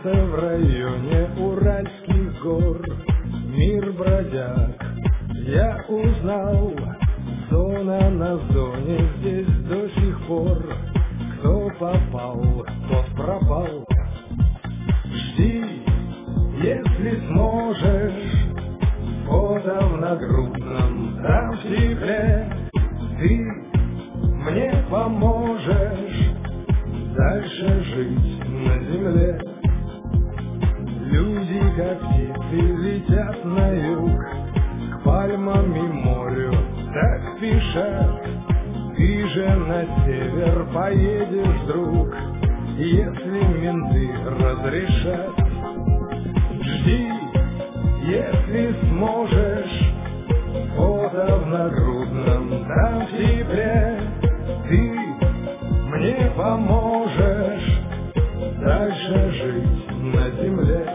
Где-то в районе Уральских гор, мир бродяг, я узнал. Зона на зоне здесь до сих пор. Кто попал, тот пропал. Жди, если сможешь, фото в нагрудном, там в тепле. Ты мне поможешь дальше жить на земле. Люди, как птицы, летят на юг, к пальмам и морю так спешат. Ты же на север поедешь, друг, если менты разрешат. Жди, если сможешь, фото в нагрудном, там в тепле. Ты мне поможешь дальше жить на земле.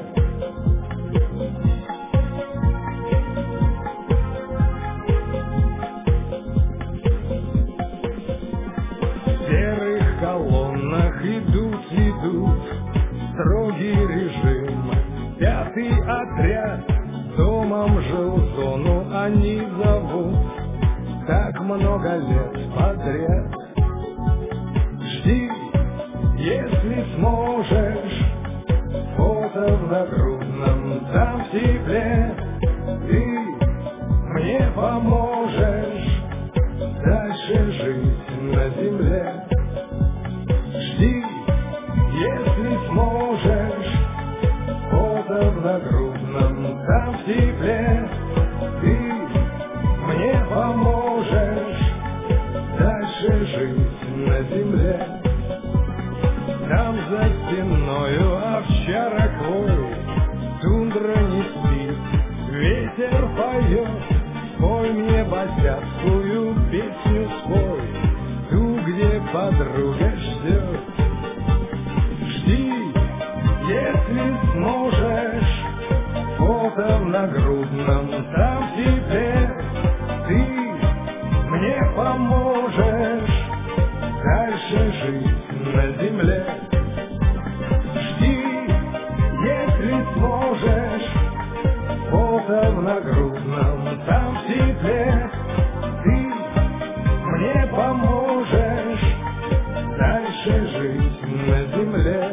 В серых колоннах идут строгий режим. 5-й отряд домом жилзону они зовут, так много лет подряд. Жди, если сможешь, фото в нагрудном, там в тепле. Ты мне поможешь дальше жить на земле. Жди, если сможешь, фото в нагрудном, там в тепле. Ты мне поможешь дальше жить на земле. Там за стеною овчарок вой, тундра не спит, ветер поет. Спой мне босяцкую песню, спой ту, где подруга ждет. Жди, если сможешь, фото в нагрудном, там в тепле. Ты мне поможешь дальше жить на земле. Жди, если сможешь, фото в нагрудном, там в тепле. Ты мне поможешь дальше жить на земле.